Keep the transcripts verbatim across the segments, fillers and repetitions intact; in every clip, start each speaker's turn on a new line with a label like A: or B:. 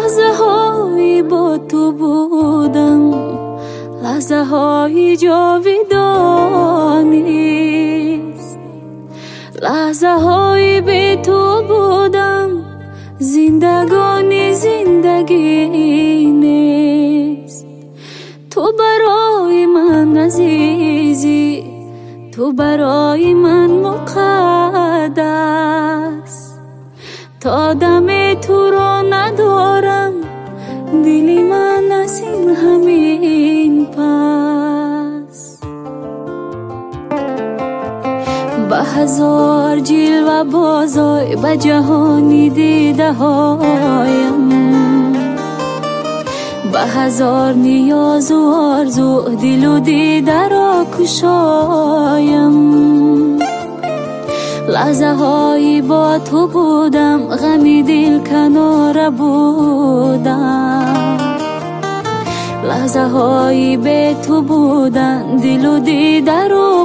A: لحظه های با تو بودم، لحظه های جاودانیست. لحظه های بی تو بودم، زندگانی زندگی نیست. تو برای من عزیزی، تو برای من مقدس. تا دم تو را ندارم، دلی من از این همین پس. به هزار جلوه بازای به جهانی دیده هایم، به هزار نیاز و آرزو دل و دیده را کشایم. لحظه هایی با تو بودم، غمی دل کنار بودم. لحظه هایی به تو بودن، دل و دیده رو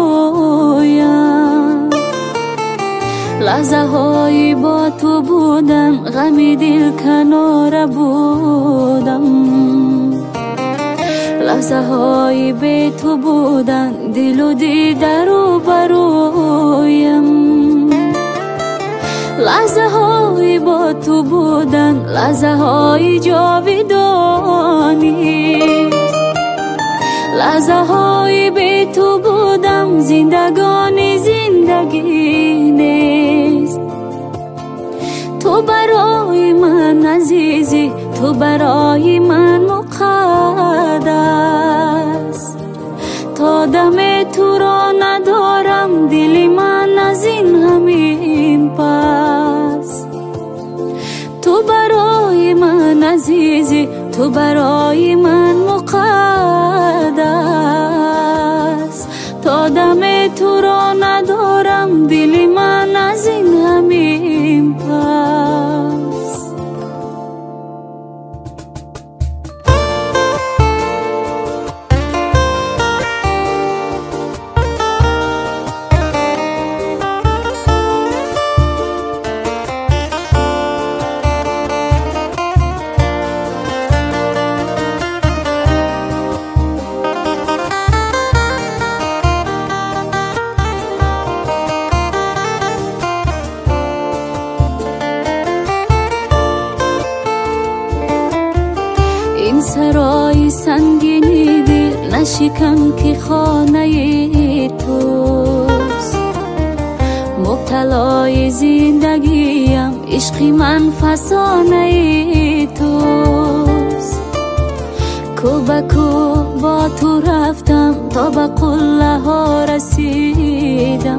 A: برویم. لحظه هایی با تو بودن، غمی دل کنار بودم. لحظه هایی به تو بودن، دل و دیده رو برویم. لحظه هایی با تو بودن، لحظه های جاودانیست. لحظه هایی به تو بودم، زندگانی زندگی نیست. تو برای من عزیزی، تو برای من مقدس. تا دم تو را ندارم، دلی من از این همین پس. تو برای من عزیزی، تو برای من مقدس. تا دم تو را ندارم، دلی من از این همین پس. این سرای سنگینی دل نشکن که خانه توست. مبتلای زندگیم عشق من فسانه توست. کو به کو با تو رفتم، تا به قله ها رسیدم.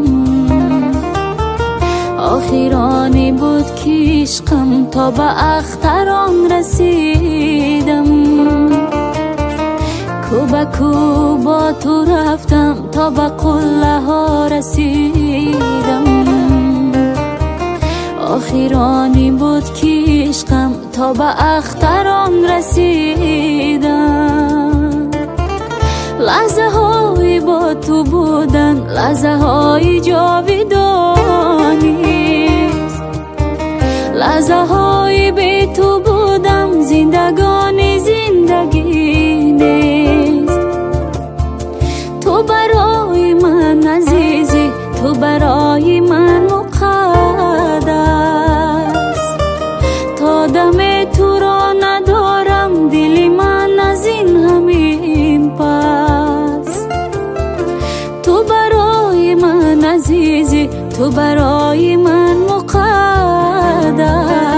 A: آخرانی بود که عشقم تا به اختران رسیدم. کو به کو با تو رفتم، تا به قله ها رسیدم. آخرانی بود که عشقم تا به اختران رسیدم. لحظه های با تو بودن، لحظه های جاودانیست. لحظه های به تو بودم، زندگانی زندگی نیست. تو برای من عزیزی، تو برای من مقدس. تا دم تو را ندارم، دلی من از این همین پس. تو برای من عزیزی، تو برای من مقدس.